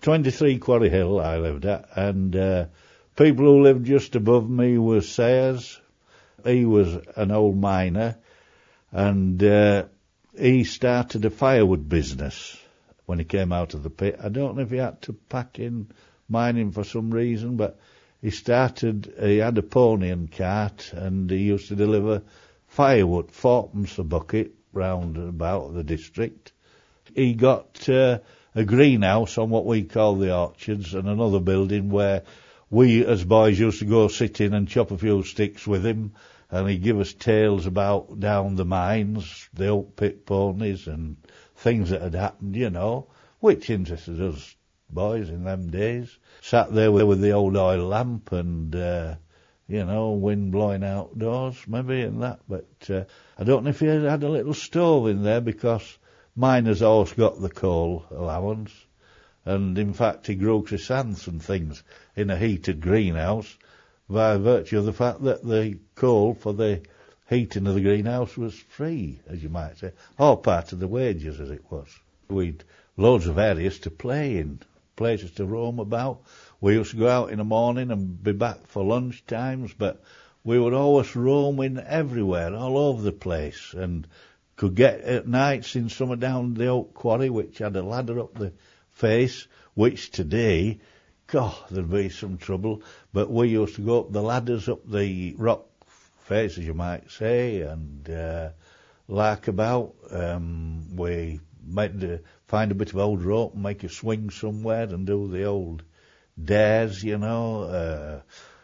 23 Quarry Hill I lived at, and people who lived just above me were Sayers. He was an old miner, and he started a firewood business when he came out of the pit. I don't know if he had to pack in mining for some reason, but he had a pony and cart, and he used to deliver firewood, 4pence a bucket, round about the district. He got a greenhouse on what we call the orchards, and another building where we as boys used to go sit in and chop a few sticks with him, and he'd give us tales about down the mines, the old pit ponies and things that had happened, you know, which interested us boys in them days. Sat there with the old oil lamp and, you know, wind blowing outdoors maybe and that, but I don't know if he had a little stove in there, because miners always got the coal allowance, and in fact he grew chrysanthemums and things in a heated greenhouse by virtue of the fact that the coal for the heating of the greenhouse was free, as you might say, or part of the wages as it was. We'd loads of areas to play in, places to roam about. We used to go out in the morning and be back for lunch times, but we were always roaming everywhere, all over the place, and could get at nights in summer down the oak quarry, which had a ladder up the face, which today, God, there'd be some trouble, but we used to go up the ladders up the rock face, as you might say, and lark about. We might find a bit of old rope and make a swing somewhere and do the old dares, you know.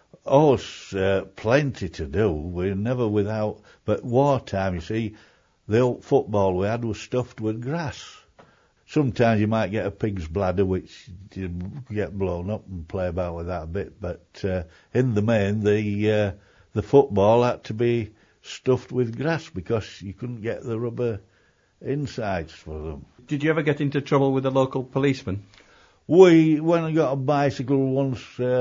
Plenty to do. We're never without, but wartime, you see, the old football we had was stuffed with grass. Sometimes you might get a pig's bladder, which you get blown up and play about with that a bit, but in the main, the football had to be stuffed with grass because you couldn't get the rubber insides for them. Did you ever get into trouble with a local policeman? When I got a bicycle once,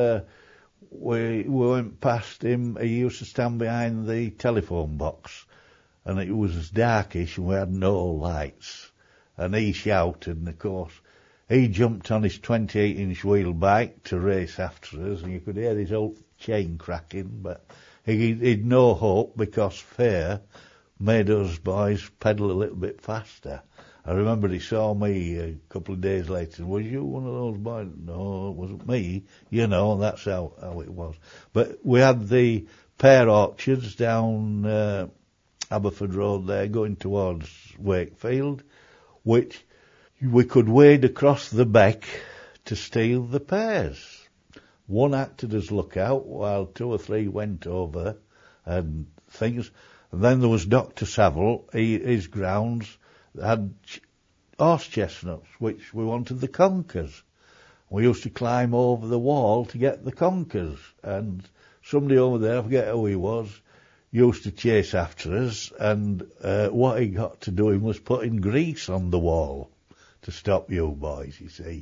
we went past him. He used to stand behind the telephone box, and it was darkish and we had no lights. And he shouted, and of course, he jumped on his 28-inch wheel bike to race after us, and you could hear his old chain cracking, but he'd no hope because fear made us boys pedal a little bit faster. I remember he saw me a couple of days later. Was you one of those boys? No, it wasn't me. You know, and that's how it was. But we had the pear orchards down Aberford Road there, going towards Wakefield, which we could wade across the beck to steal the pears. One acted as lookout while 2 or 3 went over and things. And then there was Dr. Saville, his grounds had horse chestnuts, which we wanted the conkers. We used to climb over the wall to get the conkers, and somebody over there, I forget who he was, used to chase after us, and what he got to doing was putting grease on the wall to stop you boys, you see.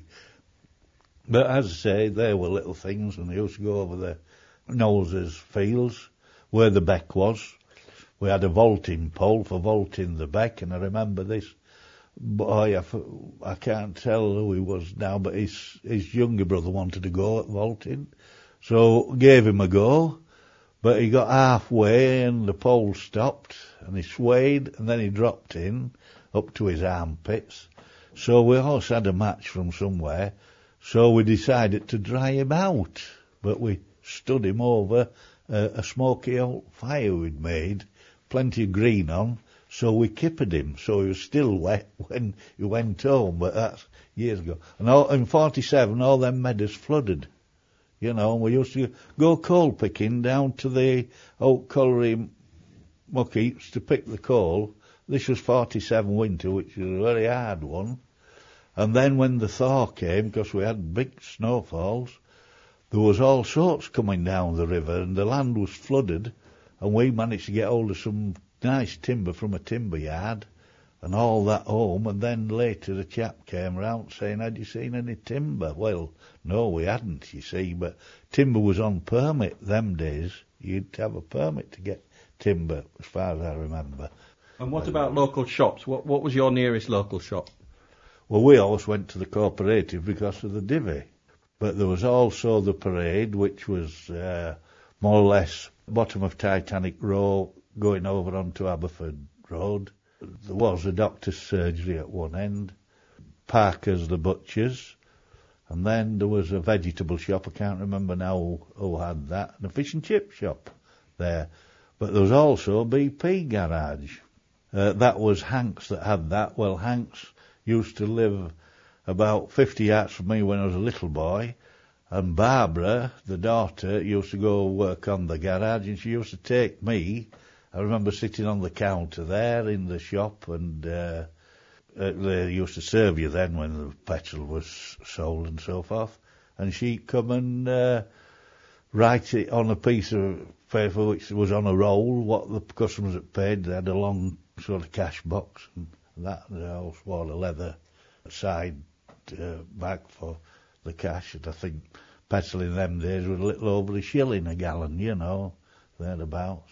But as I say, they were little things, and they used to go over the Knowles's fields, where the beck was. We had a vaulting pole for vaulting the beck, and I remember this boy, I can't tell who he was now, but his younger brother wanted to go at vaulting, so gave him a go, but he got halfway and the pole stopped, and he swayed, and then he dropped in, up to his armpits, so we also had a match from somewhere, so we decided to dry him out, but we stood him over a smoky old fire we'd made, plenty of green on, so we kippered him, so he was still wet when he went home, but that's years ago. And in 47, all them meadows flooded, you know, and we used to go coal picking down to the oak colliery muck heaps to pick the coal. This was 47 winter, which was a very hard one. And then when the thaw came, because we had big snowfalls, there was all sorts coming down the river, and the land was flooded, and we managed to get hold of some nice timber from a timber yard and all that home, and then later the chap came round saying, had you seen any timber? Well, no, we hadn't, you see, but timber was on permit them days. You'd have a permit to get timber, as far as I remember. And what about local shops? What was your nearest local shop? Well, we always went to the Cooperative because of the divvy. But there was also the parade, which was more or less bottom of Titanic Row going over onto Aberford Road. There was a doctor's surgery at one end, Parker's the butcher's, and then there was a vegetable shop, I can't remember now who had that, and a fish and chip shop there. But there was also a BP garage. That was Hanks that had that. Well, Hanks used to live about 50 yards from me when I was a little boy, and Barbara, the daughter, used to go work on the garage, and she used to take me. I remember sitting on the counter there in the shop, and they used to serve you then when the petrol was sold and so forth, and she'd come and write it on a piece of paper which was on a roll, what the customers had paid. They had a long sort of cash box, and that they also wore a leather side bag for the cash, and I think petrol in them days was a little over £1 a gallon, you know, thereabouts.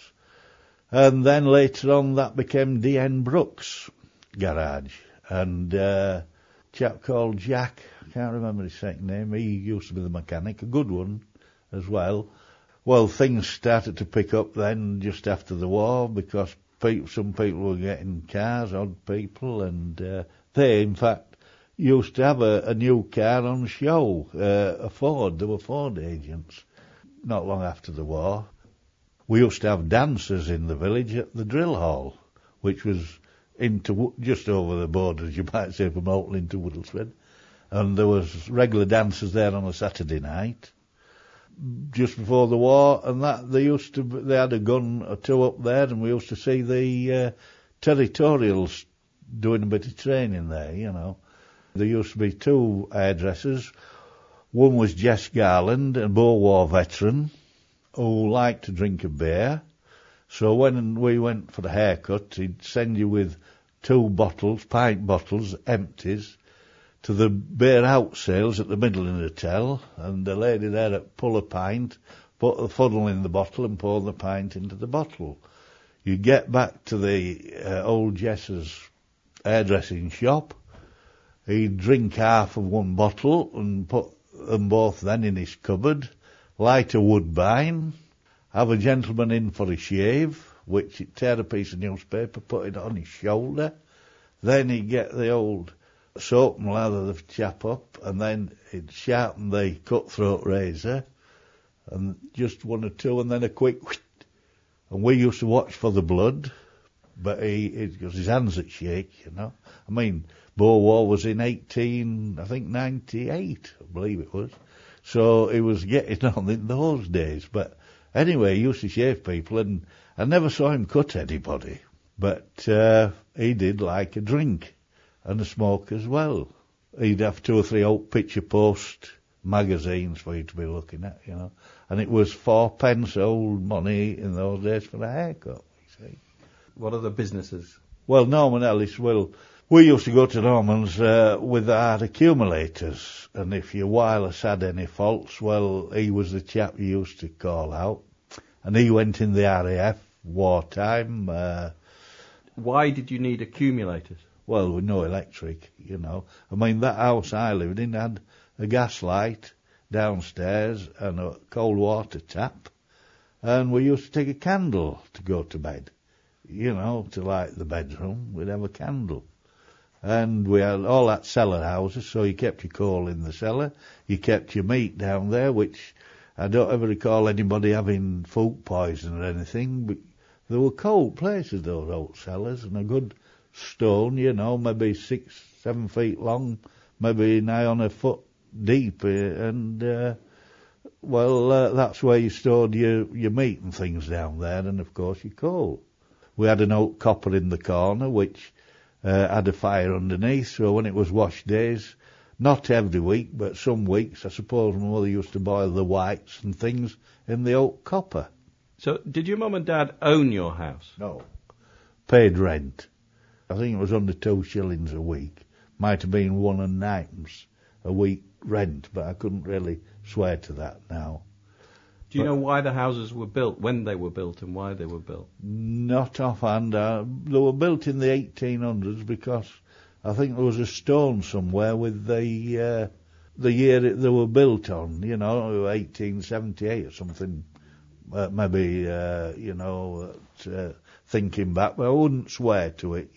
And then later on that became D.N. Brooks garage, and a chap called Jack, I can't remember his second name, he used to be the mechanic, a good one as well. Well, things started to pick up then just after the war, because some people were getting cars, odd people, and they in fact used to have a new car on show, a Ford. There were Ford agents not long after the war. We used to have dancers in the village at the drill hall, which was just over the border, as you might say, from Oatley into Woodlesford. And there was regular dancers there on a Saturday night, just before the war, and that they had a gun or two up there, and we used to see the territorials doing a bit of training there, you know. There used to be two hairdressers. One was Jess Garland, a Boer War veteran, who liked to drink a beer. So when we went for the haircut, he'd send you with 2 bottles, pint bottles, empties, to the beer out sales at the Midland Hotel, and the lady there would pull a pint, put the funnel in the bottle and pour the pint into the bottle. You get back to the old Jess's hairdressing shop, he'd drink half of one bottle and put them both then in his cupboard, light a woodbine, have a gentleman in for a shave, which he'd tear a piece of newspaper, put it on his shoulder, then he'd get the old soap and lather the chap up, and then he'd sharpen the cutthroat razor, and just 1 or 2, and then a quick whoosh, and we used to watch for the blood, but because his hands would shake, you know. I mean, Boer War was in 98, I believe it was. So he was getting on in those days. But anyway, he used to shave people, and I never saw him cut anybody. But he did like a drink and a smoke as well. He'd have 2 or 3 old picture post magazines for you to be looking at, you know. And it was 4p old money in those days for a haircut, you see. What other businesses? Well, Norman Ellis, we used to go to Norman's with our accumulators, and if your wireless had any faults, well, he was the chap you used to call out. And he went in the RAF wartime. Why did you need accumulators? Well, with no electric, you know. I mean, that house I lived in had a gas light downstairs and a cold water tap, and we used to take a candle to go to bed. You know, to light the bedroom, we'd have a candle. And we had all that cellar houses, so you kept your coal in the cellar, you kept your meat down there, which I don't ever recall anybody having food poison or anything, but there were cold places, those old cellars, and a good stone, you know, maybe 6-7 feet long, maybe nigh on a foot deep, and that's where you stored your meat and things down there, and of course your coal. We had an oak copper in the corner, which had a fire underneath, so when it was wash days, not every week, but some weeks, I suppose my mother used to boil the whites and things in the oak copper. So, did your mum and dad own your house? No. Paid rent. I think it was under 2 shillings a week. Might have been 1 and 9pence a week rent, but I couldn't really swear to that now. Do you know why the houses were built, when they were built, and why they were built? Not offhand. They were built in the 1800s because I think there was a stone somewhere with the year they were built on, 1878 or something. Maybe, thinking back, but I wouldn't swear to it,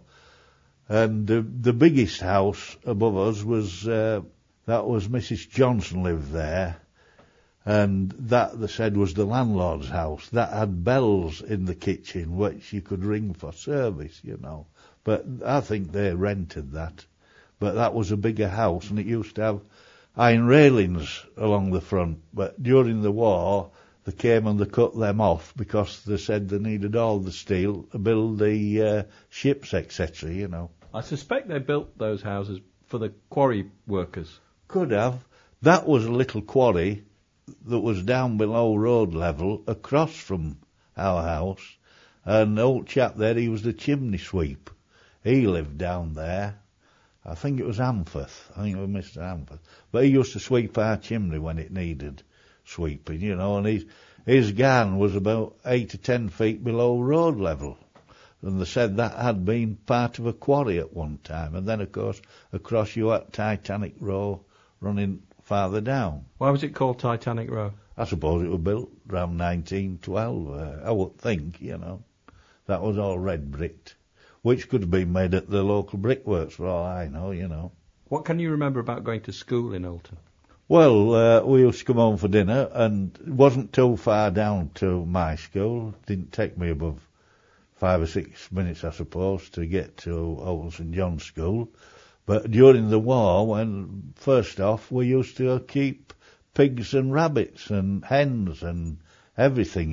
And the biggest house above us was, that was Mrs. Johnson lived there. And that, they said, was the landlord's house. That had bells in the kitchen which you could ring for service, But I think they rented that. But that was a bigger house, and it used to have iron railings along the front. But during the war, they came and they cut them off because they said they needed all the steel to build the ships, etc., I suspect they built those houses for the quarry workers. Could have. That was a little quarry that was down below road level across from our house, and the old chap there, he was the chimney sweep. He lived down there. I think it was Amforth. I think it was Mr. Amforth. But he used to sweep our chimney when it needed sweeping, and his garden was about 8 to 10 feet below road level. And they said that had been part of a quarry at one time. And then, of course, across you had Titanic Row running farther down. Why was it called Titanic Row? I suppose it was built around 1912. I would think, That was all red bricked, which could have been made at the local brickworks for all I know, What can you remember about going to school in Oulton? Well, we used to come home for dinner, and it wasn't too far down to my school. It didn't take me above 5 or 6 minutes, I suppose, to get to Old St John's School. But during the war, when first off, we used to keep pigs and rabbits and hens and everything,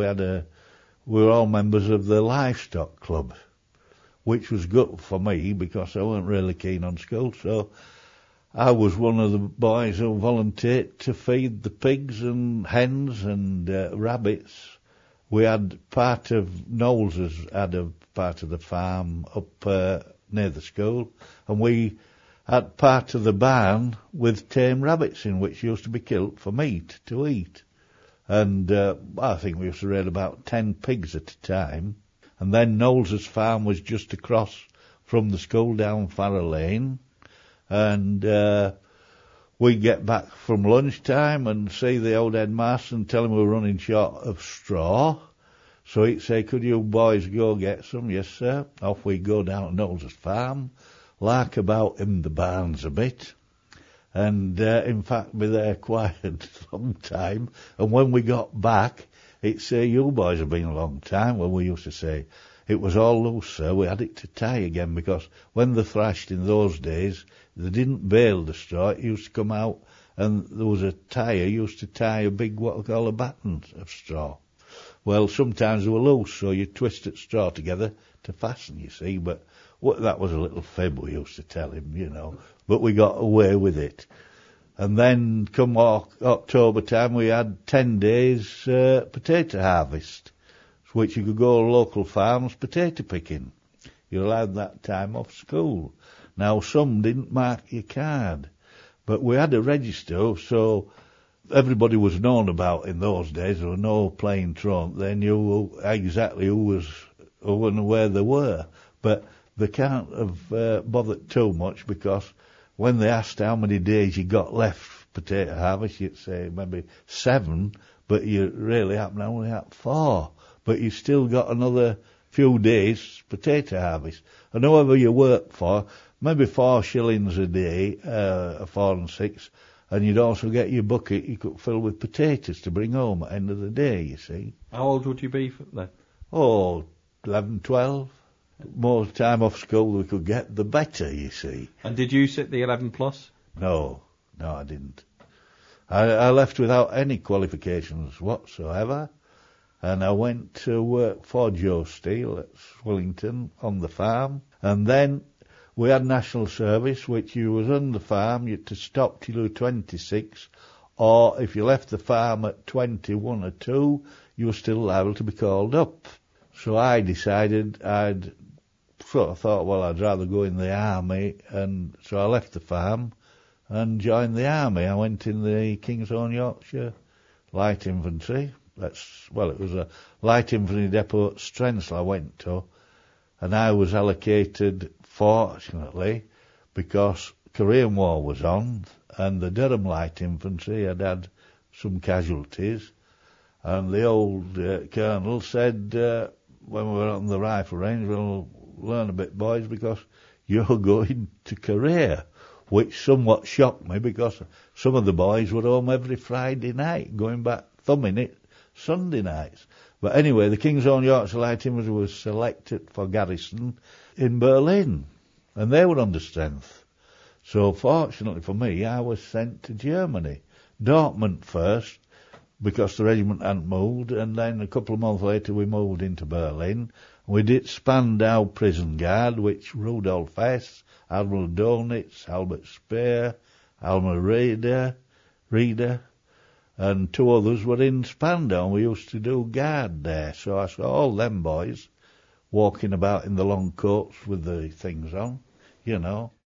we were all members of the livestock club, which was good for me because I weren't really keen on school. So I was one of the boys who volunteered to feed the pigs and hens and rabbits. We had part of Knowles's had a part of the farm up near the school, and we had part of the barn with tame rabbits in, which used to be killed for meat to eat. And I think we used to raid about 10 pigs at a time. And then Knowles's farm was just across from the school down Farrer Lane. And we'd get back from lunchtime and see the old headmaster and tell him we were running short of straw. So he'd say, could you boys go get some? Yes, sir. Off we go down to Knowles's farm, lark about in the barns a bit, and in fact be there quite a long time. And when we got back, he'd say, you boys have been a long time. Well, we used to say, it was all loose, sir. We had it to tie again, because when they thrashed in those days, they didn't bale the straw. It used to come out, and there was a tire used to tie a big, what we call a batten of straw. Well, sometimes they were loose, so you twisted straw together to fasten, you see. But that was a little fib we used to tell him, But we got away with it. And then come October time, we had 10 days potato harvest, which you could go to local farms potato picking. You're allowed that time off school. Now, some didn't mark your card, but we had a register, so everybody was known about in those days. There were no playing truant. They knew exactly who was who and where they were. But they can't have bothered too much, because when they asked how many days you got left potato harvest, you'd say maybe 7, but you really happen to only have 4. But you still got another few days potato harvest. And whoever you work for, maybe 4 shillings a day, 4 and 6, and you'd also get your bucket you could fill with potatoes to bring home at the end of the day, you see. How old would you be then? Oh, 11, 12. More time off school we could get, the better, you see. And did you sit the 11 plus? No, I didn't. I left without any qualifications whatsoever, and I went to work for Joe Steele at Swillington on the farm, and then we had national service, which you was on the farm, you had to stop till you were 26, or if you left the farm at 21 or 2, you were still liable to be called up. So I decided I'd rather go in the army, and so I left the farm and joined the army. I went in the King's Own Yorkshire Light Infantry. It was a Light Infantry depot at Strensall I went to, and I was allocated fortunately, because Korean War was on, and the Durham Light Infantry had some casualties, and the old colonel said, when we were on the rifle range, we'll learn a bit, boys, because you're going to Korea, which somewhat shocked me, because some of the boys were home every Friday night, going back thumbing it Sunday nights. But anyway, the King's Own Yorkshire Light Infantry was selected for garrison in Berlin, and they were under strength. So fortunately for me, I was sent to Germany. Dortmund first, because the regiment hadn't moved, and then a couple of months later we moved into Berlin. We did Spandau Prison Guard, which Rudolf Hess, Admiral Donitz, Albert Speer, Alma Rieder, and two others were in Spandau, and we used to do guard there. So I saw all them boys walking about in the long coats with the things on, you know.